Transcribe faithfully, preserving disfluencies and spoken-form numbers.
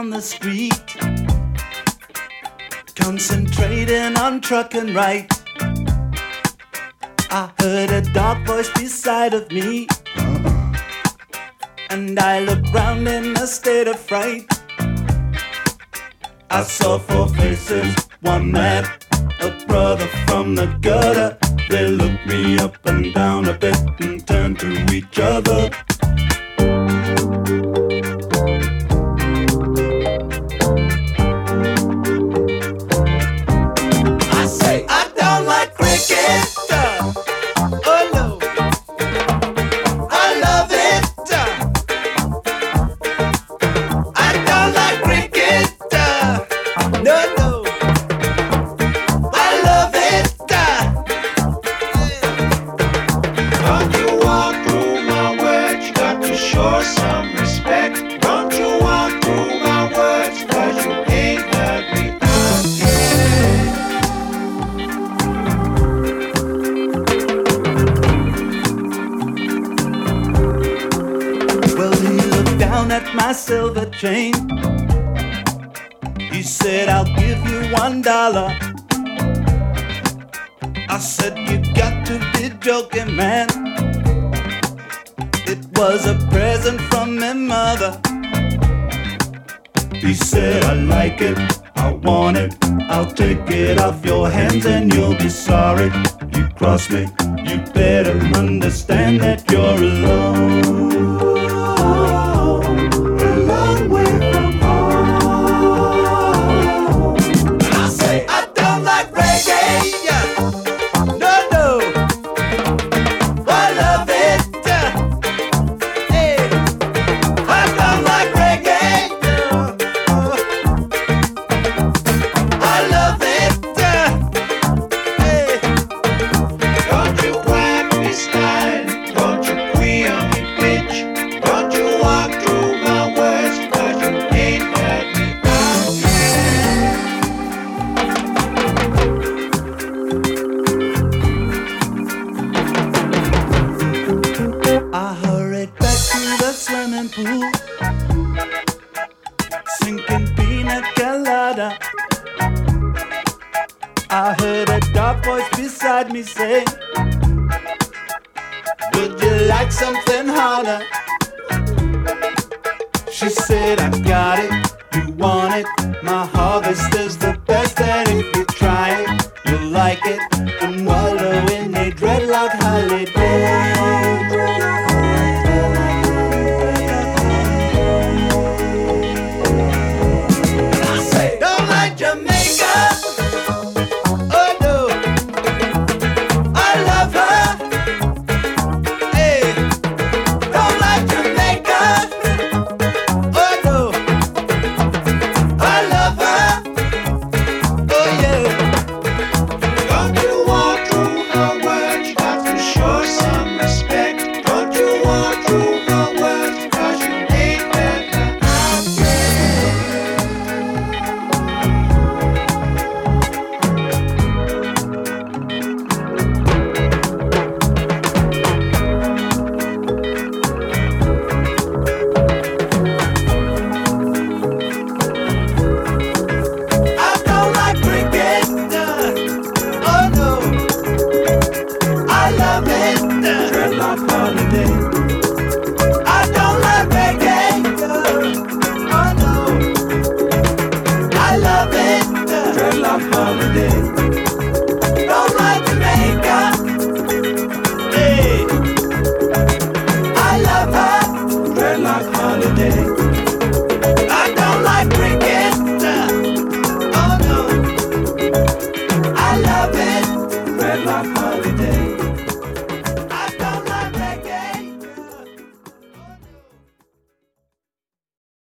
down the street, concentrating on trucking right. I heard a dark voice beside of me, and I looked round in a state of fright. I saw four faces, one mad, a brother from the gutter. They looked me up and down a bit and turned to each other. I say, I don't like cricket. Oh no, I love it. I don't like cricket. No, no, I love it. Don't you walk through my words, you got to show some respect. Don't you walk through my words, cause you ain't heard me out yet. Well, he looked down at my silver chain. He said, I'll give you one dollar. I said, you got to be joking, man. It was a present from my mother. He said, I like it, I want it, I'll take it off your hands and you'll be sorry. You cross me, you better understand that you're alone. A long way from home. And I say, I don't like reggae. No, no, I love it. Hey, I don't like reggae. I love it. Hey, don't you whack me style, don't you queer me bitch, don't you walk through my words, cause you ain't heard me out yet. I hurried back to the swimming pool, sinking pina colada. I heard a dark voice beside me say, would you like something harder? She said, I got it,